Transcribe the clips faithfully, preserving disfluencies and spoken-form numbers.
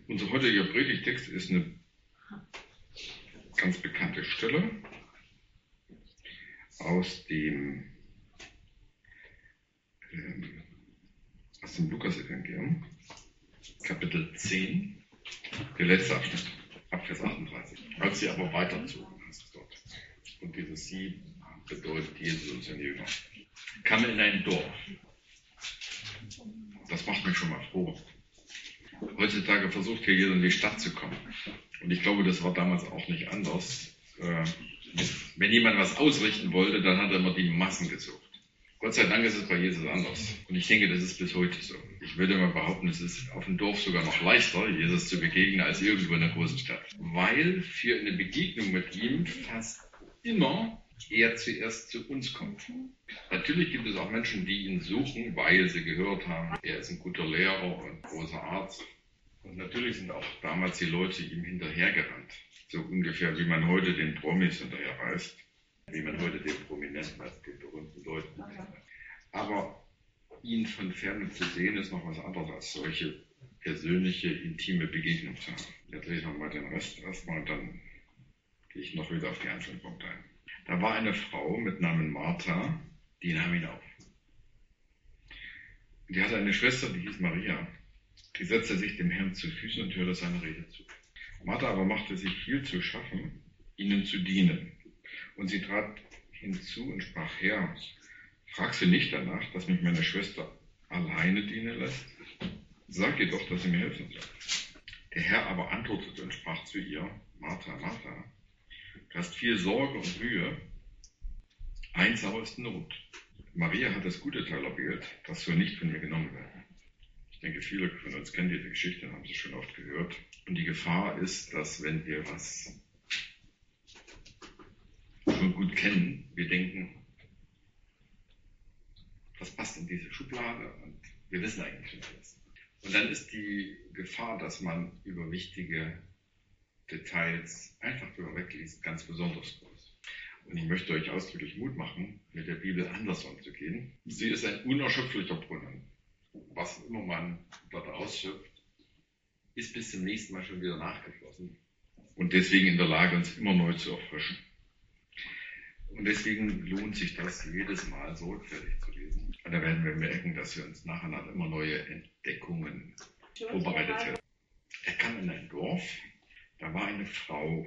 Unser heutiger Predigtext ist eine ganz bekannte Stelle aus dem, ähm, aus dem Lukas-Evangelium, Kapitel zehn, der letzte Abschnitt, ab Vers achtunddreißig. Als sie aber weiterzogen, heißt es dort. Und dieses Sie bedeutet Jesus und seine Jünger. Kam in ein Dorf. Das macht mich schon mal froh. Heutzutage versucht hier jeder in die Stadt zu kommen. Und ich glaube, das war damals auch nicht anders. Äh, wenn jemand was ausrichten wollte, dann hat er immer die Massen gesucht. Gott sei Dank ist es bei Jesus anders. Und ich denke, das ist bis heute so. Ich würde mal behaupten, es ist auf dem Dorf sogar noch leichter, Jesus zu begegnen, als irgendwo in einer großen Stadt. Weil für eine Begegnung mit ihm fast immer er zuerst zu uns kommt. Natürlich gibt es auch Menschen, die ihn suchen, weil sie gehört haben, er ist ein guter Lehrer und großer Arzt. Und natürlich sind auch damals die Leute ihm hinterhergerannt. So ungefähr wie man heute den Promis hinterherreist, wie man heute den Prominenten, also den berühmten Leuten. Aber ihn von Ferne zu sehen, ist noch was anderes als solche persönliche, intime Begegnung zu haben. Jetzt lese ich nochmal den Rest erstmal und dann gehe ich noch wieder auf die einzelnen Punkte ein. Da war eine Frau mit Namen Martha, die nahm ihn auf. Die hatte eine Schwester, die hieß Maria. Die setzte sich dem Herrn zu Füßen und hörte seine Rede zu. Martha aber machte sich viel zu schaffen, ihnen zu dienen. Und sie trat hinzu und sprach, Herr, fragst du nicht danach, dass mich meine Schwester alleine dienen lässt? Sag ihr doch, dass sie mir helfen soll. Der Herr aber antwortete und sprach zu ihr, Martha, Martha, du hast viel Sorge und Mühe, eins aber ist Not. Maria hat das gute Teil erwählt, das soll nicht von mir genommen werden. Ich denke, viele von uns kennen diese Geschichte, haben sie schon oft gehört. Und die Gefahr ist, dass wenn wir was schon gut kennen, wir denken, das passt in diese Schublade und wir wissen eigentlich schon alles. Und dann ist die Gefahr, dass man über wichtige Details einfach drüber wegliest, ganz besonders groß. Und ich möchte euch ausdrücklich Mut machen, mit der Bibel anders umzugehen. Sie ist ein unerschöpflicher Brunnen. Was immer man dort ausschöpft, ist bis zum nächsten Mal schon wieder nachgeflossen. Und deswegen in der Lage, uns immer neu zu erfrischen. Und deswegen lohnt sich das, jedes Mal sorgfältig zu lesen. Und da werden wir merken, dass wir uns nach und nach immer neue Entdeckungen vorbereitet haben. Er kam in ein Dorf. Da war eine Frau.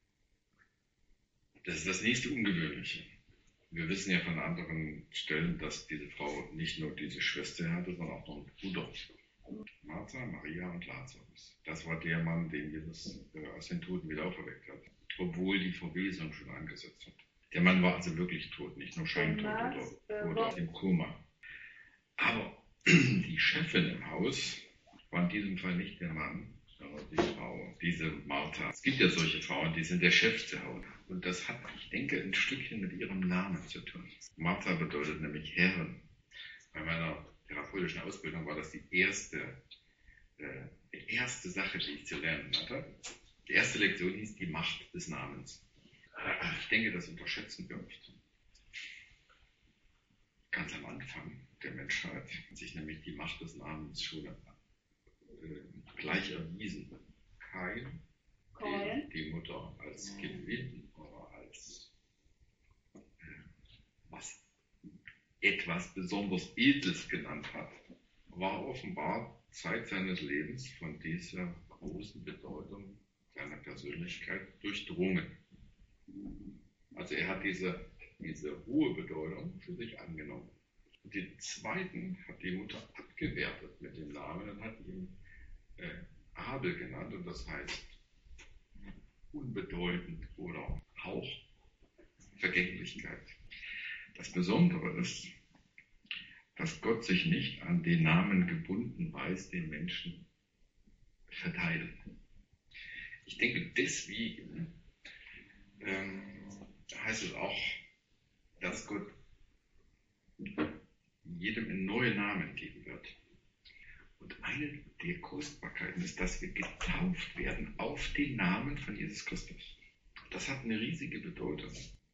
Das ist das nächste Ungewöhnliche. Wir wissen ja von anderen Stellen, dass diese Frau nicht nur diese Schwester hatte, sondern auch noch einen Bruder. Martha, Maria und Lazarus. Das war der Mann, den Jesus äh, aus den Toten wieder auferweckt hat, obwohl die Verwesung schon angesetzt hat. Der Mann war also wirklich tot, nicht nur scheintot oder, oder im Koma. Aber die Chefin im Haus war in diesem Fall nicht der Mann, sondern die Frau, diese Martha. Es gibt ja solche Frauen, die sind der Chef zu Hause. Und das hat, ich denke, ein Stückchen mit ihrem Namen zu tun. Martha bedeutet nämlich Herrin. Bei meiner therapeutischen Ausbildung war das die erste, äh, die erste Sache, die ich zu lernen hatte. Die erste Lektion hieß die Macht des Namens. Ich denke, das unterschätzen wir oft. Ganz am Anfang der Menschheit hat sich nämlich die Macht des Namens schon äh, gleich erwiesen. Kain, die, die Mutter als Gewinn oder als äh, was etwas besonders Edles genannt hat, war offenbar Zeit seines Lebens von dieser großen Bedeutung seiner Persönlichkeit durchdrungen. Also er hat diese, diese hohe Bedeutung für sich angenommen. Und den zweiten hat die Mutter abgewertet mit dem Namen und hat ihn äh, Abel genannt, und das heißt unbedeutend oder Hauch, Vergänglichkeit. Das Besondere ist, dass Gott sich nicht an den Namen gebunden weiß, den Menschen verteilen. Ich denke, deswegen ähm, heißt es auch, dass Gott jedem einen neuen Namen geben wird. Und eine der Kostbarkeiten ist, dass wir getauft werden auf den Namen von Jesus Christus. Das hat eine riesige Bedeutung.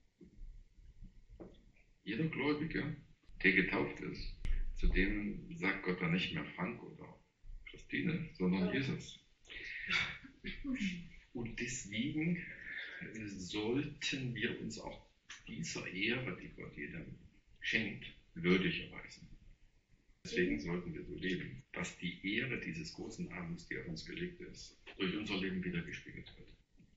Jeder Gläubige, der getauft ist, zu dem sagt Gott dann nicht mehr Frank oder Christine, sondern Jesus. Und deswegen sollten wir uns auch dieser Ehre, die Gott jedem schenkt, würdig erweisen. Deswegen sollten wir so leben, dass die Ehre dieses großen Abends, die auf uns gelegt ist, durch unser Leben wiedergespiegelt wird.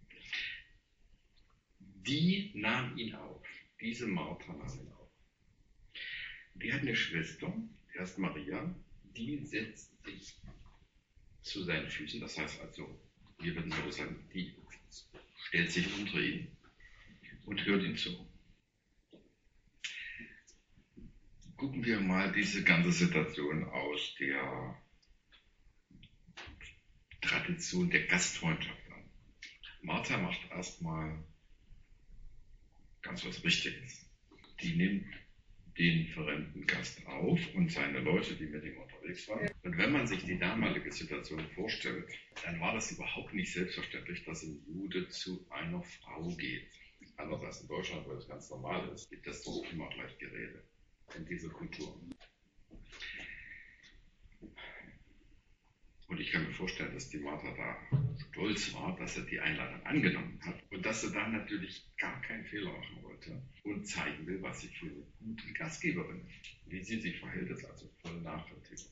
Die nahm ihn auf, diese Martha nahm ihn auf. Die hat eine Schwester, die heißt Maria, die setzt sich zu seinen Füßen, das heißt also, wir würden so sagen, die stellt sich unter ihn und hört ihm zu. Gucken wir mal diese ganze Situation aus der Tradition der Gastfreundschaft an. Martha macht erstmal ganz was Richtiges. Die nimmt den verrennten Gast auf und seine Leute, die mit ihm unterwegs waren. Und wenn man sich die damalige Situation vorstellt, dann war das überhaupt nicht selbstverständlich, dass ein Jude zu einer Frau geht. Anders als in Deutschland, wo das ganz normal ist, gibt es doch immer gleich Gerede in dieser Kultur. Und ich kann mir vorstellen, dass die Martha da stolz war, dass er die Einladung angenommen hat und dass er dann natürlich gar keinen Fehler machen wollte und zeigen will, was sie für eine gute Gastgeberin ist. Wie sie sich verhält, ist also voll nachvollziehbar.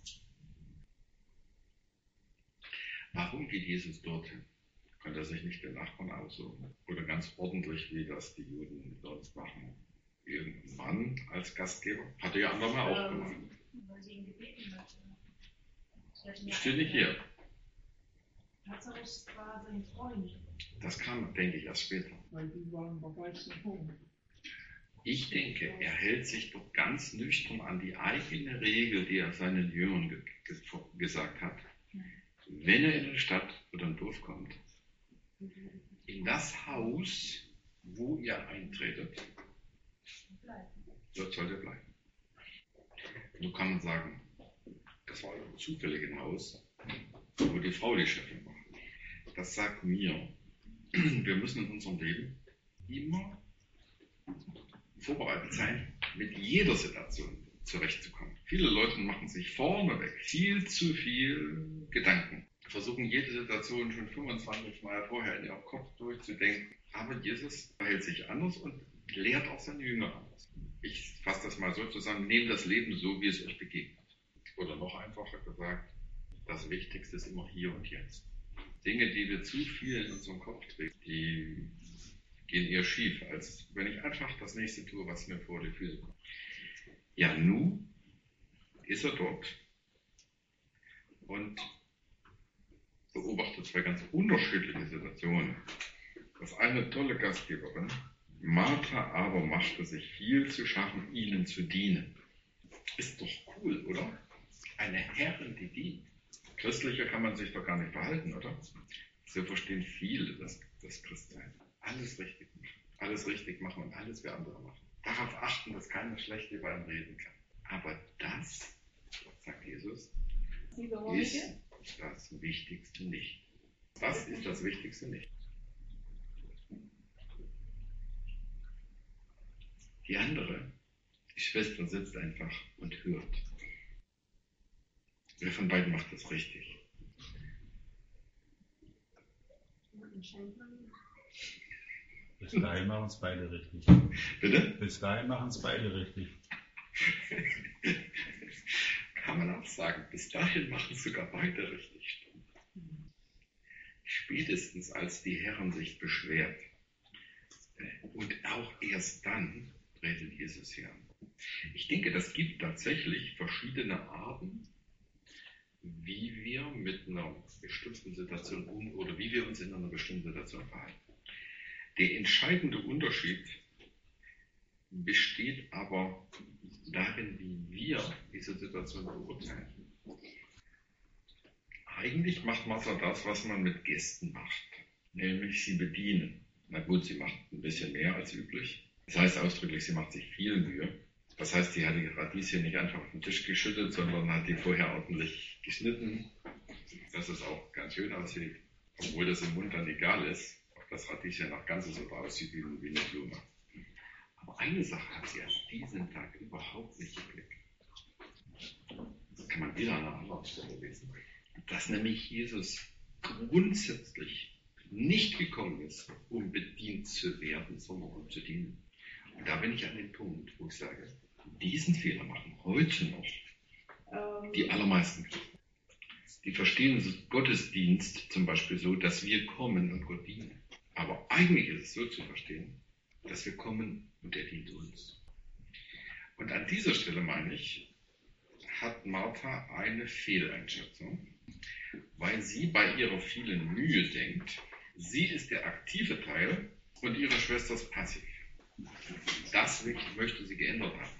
Warum geht Jesus dorthin? Könnte er sich nicht den Nachbarn aussuchen? Oder ganz ordentlich, wie das die Juden sonst machen, irgendeinen Mann als Gastgeber? Hat er ja andere Mal auch gemacht. Weil sie ihn gebeten hat. Steht nicht hier. Lazarus war sein Freund. Das kam, denke ich, erst später. Weil die waren bereits davon. Ich denke, er hält sich doch ganz nüchtern an die eigene Regel, die er seinen Jüngern ge ge gesagt hat. Wenn er in eine Stadt oder ein Dorf kommt, in das Haus, wo ihr eintretet, dort soll er bleiben. Nun kann man sagen, das war ein zufälliges Haus, wo die Frau die Chefin war. Das sagt mir, wir müssen in unserem Leben immer vorbereitet sein, mit jeder Situation zurechtzukommen. Viele Leute machen sich vorneweg viel zu viel Gedanken, versuchen jede Situation schon fünfundzwanzig Mal vorher in ihrem Kopf durchzudenken. Aber Jesus verhält sich anders und lehrt auch seine Jünger anders. Ich fasse das mal so zusammen, nehmt das Leben so, wie es euch begegnet. Oder noch einfacher gesagt, das Wichtigste ist immer hier und jetzt. Dinge, die wir zu viel in unserem Kopf trägen, die gehen eher schief, als wenn ich einfach das nächste tue, was mir vor die Füße kommt. Ja, nun ist er dort und beobachtet zwei ganz unterschiedliche Situationen. Das eine tolle Gastgeberin, Martha aber machte sich viel zu schaffen, ihnen zu dienen. Ist doch cool, oder? Eine Herrin, die dient. Christlicher kann man sich doch gar nicht verhalten, oder? So verstehen viele das, das Christsein. Alles richtig machen. Alles richtig machen und alles wie andere machen. Darauf achten, dass keiner schlecht über einen reden kann. Aber das, sagt Jesus, ist das Wichtigste nicht. Das ist das Wichtigste nicht. Die andere, die Schwester, sitzt einfach und hört. Wer von beiden macht das richtig? Bis dahin machen es beide richtig. Bitte? Bis dahin machen es beide richtig. Kann man auch sagen, bis dahin machen es sogar beide richtig. Spätestens als die Herrin sich beschwert. Und auch erst dann redet Jesus her. Ich denke, das gibt tatsächlich verschiedene Arten, wie wir mit einer bestimmten Situation um oder wie wir uns in einer bestimmten Situation verhalten. Der entscheidende Unterschied besteht aber darin, wie wir diese Situation beurteilen. Eigentlich macht Martha das, was man mit Gästen macht, nämlich sie bedienen. Na gut, sie macht ein bisschen mehr als üblich. Das heißt ausdrücklich, sie macht sich viel Mühe. Das heißt, sie hat die Radieschen nicht einfach auf den Tisch geschüttet, sondern hat die vorher ordentlich geschnitten, dass es auch ganz schön aussieht, obwohl das im Mund dann egal ist, ob das Radieschen noch ganzes oder aussieht wie eine Blume. Aber eine Sache hat sie an diesem Tag überhaupt nicht im Blick. Das kann man wieder an einer anderen Stelle lesen. Dass nämlich Jesus grundsätzlich nicht gekommen ist, um bedient zu werden, sondern um zu dienen. Und da bin ich an dem Punkt, wo ich sage, diesen Fehler machen heute noch die allermeisten Christen. Die verstehen Gottesdienst zum Beispiel so, dass wir kommen und Gott dienen. Aber eigentlich ist es so zu verstehen, dass wir kommen und er dient uns. Und an dieser Stelle, meine ich, hat Martha eine Fehleinschätzung, weil sie bei ihrer vielen Mühe denkt, sie ist der aktive Teil und ihre Schwester ist passiv. Das möchte sie geändert haben.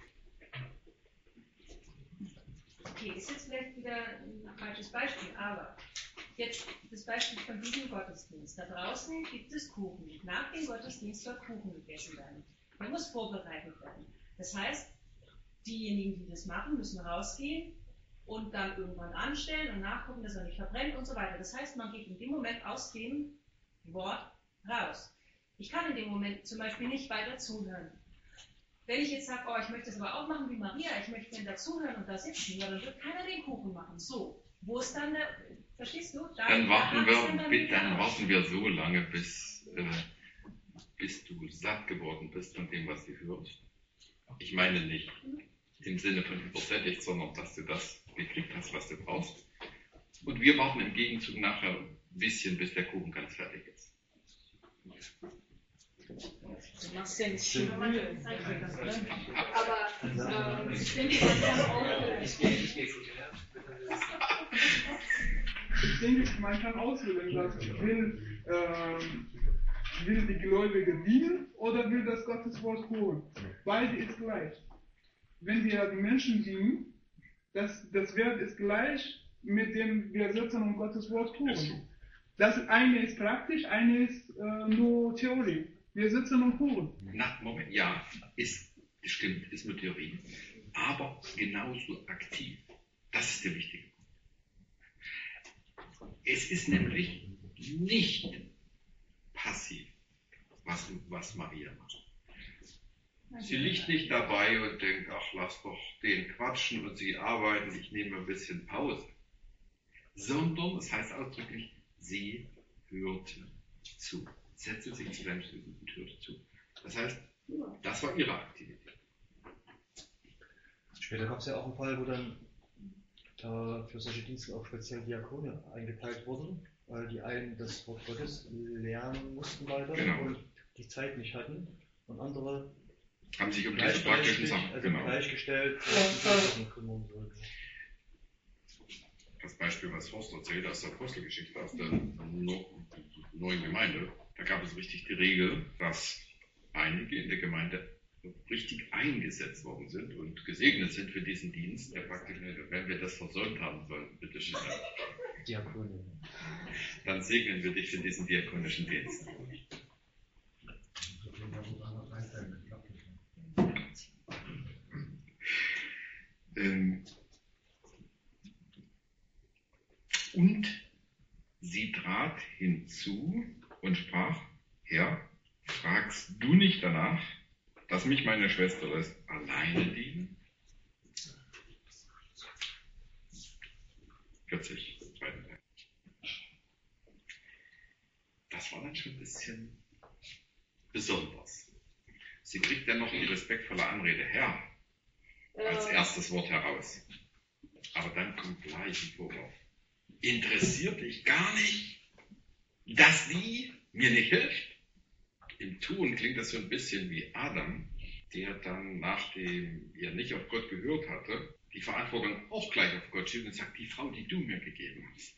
Okay, ist jetzt vielleicht wieder ein falsches Beispiel, aber jetzt das Beispiel von diesem Gottesdienst. Da draußen gibt es Kuchen. Nach dem Gottesdienst soll Kuchen gegessen werden. Der muss vorbereitet werden. Das heißt, diejenigen, die das machen, müssen rausgehen und dann irgendwann anstellen und nachgucken, dass er nicht verbrennt und so weiter. Das heißt, man geht in dem Moment aus dem Wort raus. Ich kann in dem Moment zum Beispiel nicht weiter zuhören. Wenn ich jetzt sage, oh, ich möchte das aber auch machen wie Maria, ich möchte denn dazuhören und da sitzen, ja, dann wird keiner den Kuchen machen. So, wo ist dann der, verstehst du? Da, Dann warten, da dann wir, dann warten wir so lange, bis, äh, bis du satt geworden bist von dem, was du hörst. Ich meine nicht im Sinne von übersättigt, sondern dass du das gekriegt hast, was du brauchst. Und wir warten im Gegenzug nachher ein bisschen, bis der Kuchen ganz fertig ist. Du machst ja nicht viel Mühe. Aber ähm, ich denke, man kann auch. Ich denke, man kann auswählen, dass will, ähm, will die Gläubige dienen oder will das Gotteswort hören. Beide ist gleich. Wenn wir die Menschen dienen, das, das Wert ist gleich, mit dem wir sitzen und Gottes Wort hören. Das eine ist praktisch, eine ist äh, nur Theorie. Wir sitzen und hören. Na, Moment, ja, ist, stimmt, ist nur Theorie, aber genauso aktiv. Das ist der wichtige Punkt. Es ist nämlich nicht passiv, was, was Maria macht. Sie liegt nicht dabei und denkt, ach, lass doch den quatschen und sie arbeiten, ich nehme ein bisschen Pause. Sondern, es heißt ausdrücklich, sie hörte zu. Setzte sich zu seinem Stuhl und hörte zu. Das heißt, das war ihre Aktivität. Später gab es ja auch einen Fall, wo dann äh, für solche Dienste auch speziell Diakone eingeteilt wurden, weil die einen das Wort Gottes lernen mussten weiter Genau. und die Zeit nicht hatten und andere Haben sich um diese praktischen Sachen, also genau. gleichgestellt und kümmern sollten. Das Beispiel, was Horst erzählt aus der Apostelgeschichte, aus der neuen Gemeinde, da gab es richtig die Regel, dass einige in der Gemeinde richtig eingesetzt worden sind und gesegnet sind für diesen Dienst, der praktisch, wenn wir das versäumt haben sollen, bitte schön, Diakone. dann segnen wir dich für diesen diakonischen Dienst. Ähm, und sie trat hinzu und sprach, Herr, fragst du nicht danach, dass mich meine Schwester lässt alleine dienen? vierzig, zweiten Teil. Das war dann schon ein bisschen besonders. Sie kriegt dann noch die respektvolle Anrede, Herr, als erstes Wort heraus. Aber dann kommt gleich ein Vorwurf. Interessiert dich gar nicht, dass sie mir nicht hilft? Im Tun klingt das so ein bisschen wie Adam, der dann, nachdem er nicht auf Gott gehört hatte, die Verantwortung auch gleich auf Gott schiebt und sagt, die Frau, die du mir gegeben hast.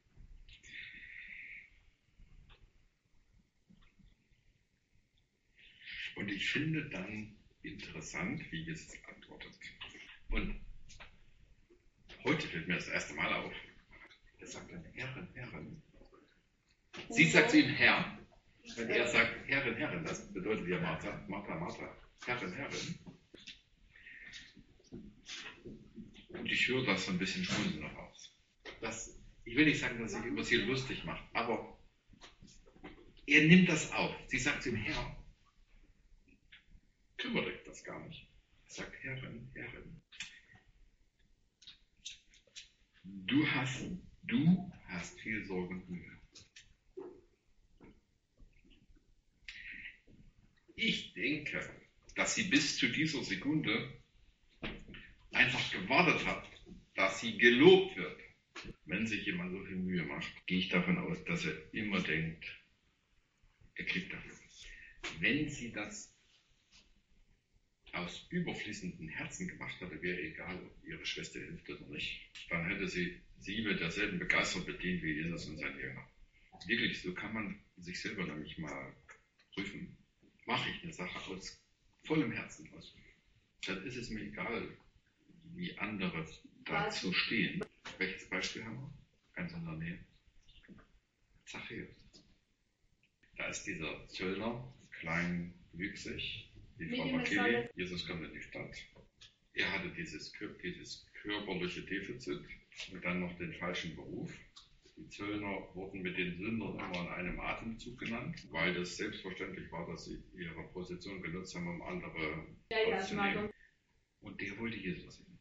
Und ich finde dann interessant, wie Jesus antwortet. Und heute fällt mir das erste Mal auf. Er sagt dann, Herrin, Herrin. Sie sagt zu ihm, Herr. Wenn er sagt, Herrin, Herrin, das bedeutet ja Martha, Martha, Martha. Herrin, Herrin. Und ich höre das so ein bisschen schmunzeln noch aus. Das, ich will nicht sagen, dass er sich über sie lustig macht, aber er nimmt das auf. Sie sagt zu ihm, Herr. Kümmert euch das gar nicht. Er sagt, Herrin, Herrin. Du hast, du hast viel Sorge und Mühe. Ich denke, dass sie bis zu dieser Sekunde einfach gewartet hat, dass sie gelobt wird. Wenn sich jemand so viel Mühe macht, gehe ich davon aus, dass er immer denkt, er kriegt dafür was. Wenn sie das aus überfließendem Herzen gemacht hätte, wäre egal, ob ihre Schwester hilft oder nicht, dann hätte sie sie mit derselben Begeisterung bedient wie Jesus und seine Jünger. Wirklich, so kann man sich selber nämlich mal prüfen. Mache ich eine Sache aus vollem Herzen aus? Dann ist es mir egal, wie andere dazu stehen. Welches Beispiel haben wir? Ganz in der Nähe. Zachäus. Da ist dieser Zöllner, kleinwüchsig, wie Frau Makeli. Jesus kommt in die Stadt. Er hatte dieses, dieses körperliche Defizit und dann noch den falschen Beruf. Die Zöllner wurden mit den Sündern immer in einem Atemzug genannt, weil das selbstverständlich war, dass sie ihre Position genutzt haben, um andere ja, aufzunehmen. Ja, und der wollte Jesus sehen.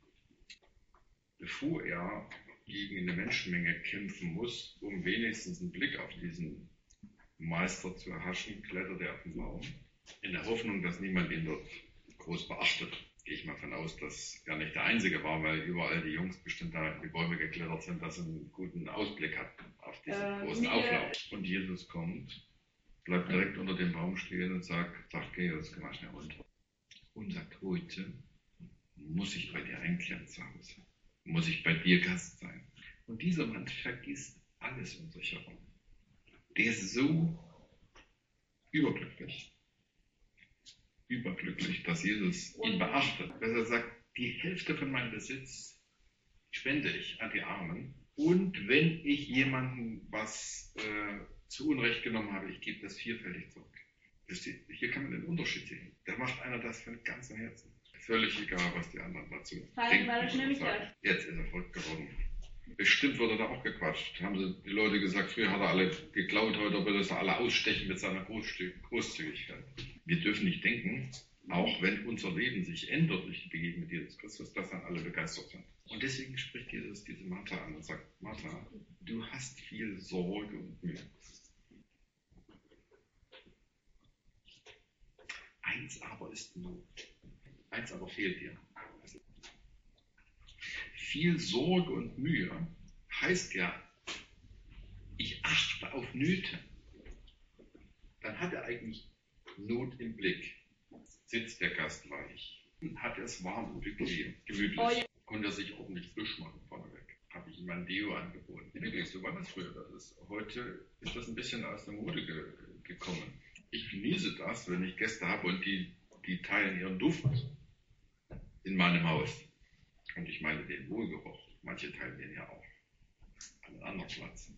Bevor er gegen eine Menschenmenge kämpfen muss, um wenigstens einen Blick auf diesen Meister zu erhaschen, klettert er auf den Baum, in der Hoffnung, dass niemand ihn dort groß beachtet. Gehe ich mal von aus, dass er nicht der Einzige war, weil überall die Jungs bestimmt da in die Bäume geklettert sind, dass sie einen guten Ausblick hatten auf diesen äh, großen Auflauf. Und Jesus kommt, bleibt direkt unter dem Baum stehen und sagt, Zachäus, komm mal schnell runter. Und sagt, heute muss ich bei dir einkehren zu Hause. Muss ich bei dir Gast sein. Und dieser Mann vergisst alles um sich herum. Der ist so überglücklich. Überglücklich, dass Jesus ihn beachtet. Dass er sagt, die Hälfte von meinem Besitz spende ich an die Armen. Und wenn ich jemandem was äh, zu Unrecht genommen habe, ich gebe das vierfältig zurück. Hier kann man den Unterschied sehen. Da macht einer das von ganzem Herzen. Völlig egal, was die anderen dazu denken. Jetzt ist er verrückt geworden. Bestimmt wurde da auch gequatscht. Haben sie die Leute gesagt, früher hat er alle geklaut, heute wird er alle ausstechen mit seiner Großzügigkeit. Wir dürfen nicht denken, auch wenn unser Leben sich ändert durch die Begegnung mit Jesus Christus, dass dann alle begeistert sind. Und deswegen spricht Jesus diese Martha an und sagt, Martha, du hast viel Sorge und Mühe. Eins aber ist Not. Eins aber fehlt dir. Viel Sorge und Mühe heißt ja, ich achte auf Nöte. Dann hat er eigentlich Not im Blick. Sitzt der Gast weich, hat er es warm und gemütlich, konnte er sich ordentlich frisch machen vorneweg. Habe ich ihm mein Deo angeboten. Wirklich, so war das früher. Das ist, heute ist das ein bisschen aus der Mode ge gekommen. Ich genieße das, wenn ich Gäste habe und die, die teilen ihren Duft in meinem Haus. Und ich meine den Wohlgeruch. Manche teilen den ja auch an einem anderen Platz.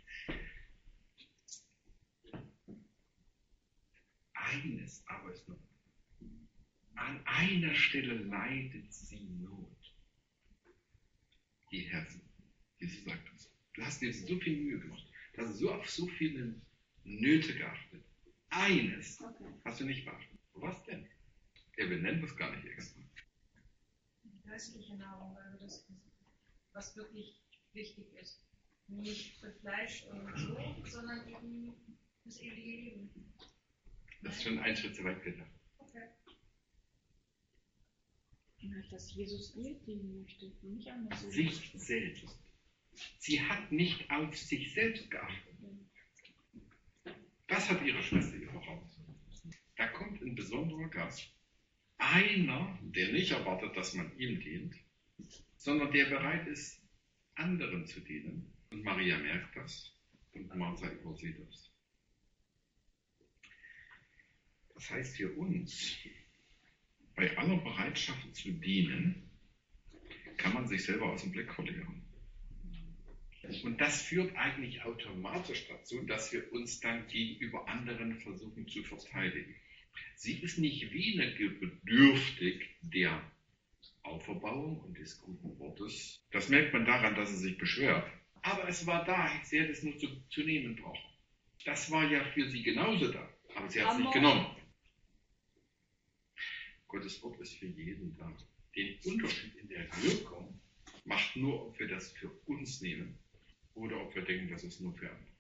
Eines aber ist noch. An einer Stelle leidet sie Not. Die Herzen. Jesus sagt uns. Du hast dir so viel Mühe gemacht. Du hast so auf so viele Nöte geachtet. Eines okay. hast du nicht beachtet. Was denn? Er benennt das gar nicht extra. Geistliche Nahrung, also das, was wirklich wichtig ist. Nicht für Fleisch und so, sondern eben das ewige Leben. Das ist schon ein Schritt zu weit gedacht. Okay. Dass Jesus ihr dienen möchte, nicht anders. Sich selbst. Sie hat nicht auf sich selbst geachtet. Das hat ihre Schwester ihr voraus. Da kommt ein besonderer Gast. Einer, der nicht erwartet, dass man ihm dient, sondern der bereit ist, anderen zu dienen. Und Maria merkt das und Martha übersieht das. Das heißt für uns, bei aller Bereitschaft zu dienen, kann man sich selber aus dem Blick verlieren. Und das führt eigentlich automatisch dazu, dass wir uns dann gegenüber anderen versuchen zu verteidigen. Sie ist nicht weniger bedürftig der Auferbauung und des guten Wortes. Das merkt man daran, dass sie sich beschwert. Aber es war da, sie hätte es nur zu, zu nehmen brauchen. Das war ja für sie genauso da, aber sie hat es nicht genommen. Gottes Wort ist für jeden da. Den Unterschied in der Wirkung macht nur, ob wir das für uns nehmen oder ob wir denken, das ist nur für andere.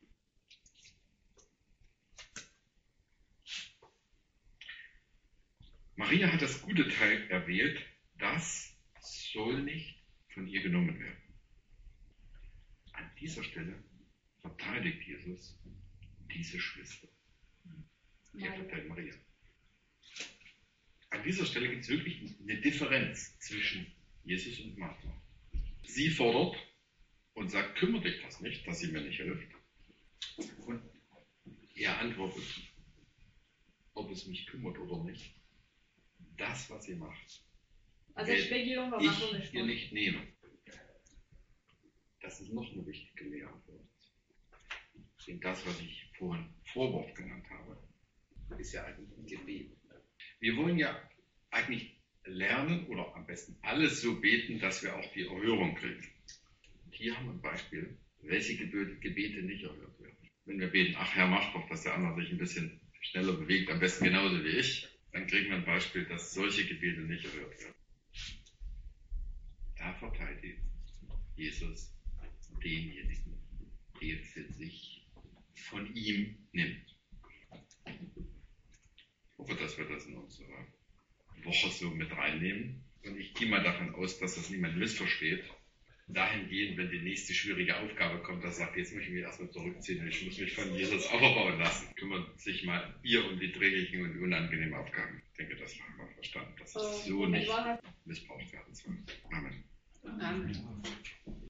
Maria hat das gute Teil erwählt, das soll nicht von ihr genommen werden. An dieser Stelle verteidigt Jesus diese Schwester. Er verteidigt Maria. An dieser Stelle gibt es wirklich eine Differenz zwischen Jesus und Martha. Sie fordert und sagt, kümmere dich das nicht, dass sie mir nicht hilft. Und er antwortet, ob es mich kümmert oder nicht. Das, was sie macht, Also werde Spiegelung war ich ihr nicht nehme. Das ist noch eine wichtige Lehre für uns. Denn das, was ich vorhin Vorwurf genannt habe, ist ja eigentlich ein Gebet. Wir wollen ja eigentlich lernen oder am besten alles so beten, dass wir auch die Erhörung kriegen. Und hier haben wir ein Beispiel, welche Gebete nicht erhört werden. Wenn wir beten, ach Herr, mach doch, dass der andere sich ein bisschen schneller bewegt, am besten genauso wie ich, dann kriegen wir ein Beispiel, dass solche Gebete nicht erhört werden. Da verteidigt Jesus denjenigen, der für sich von ihm nimmt. Ich hoffe, dass wir das in unsere Woche so mit reinnehmen. Und ich gehe mal davon aus, dass das niemand missversteht. Dahingehend, wenn die nächste schwierige Aufgabe kommt, dass sagt, jetzt muss ich mich erstmal zurückziehen und ich muss mich von Jesus aufbauen lassen. Kümmert sich mal ihr um die dringlichen und unangenehmen Aufgaben. Ich denke, das haben wir verstanden, dass es so nicht missbraucht werden soll. Amen. Amen.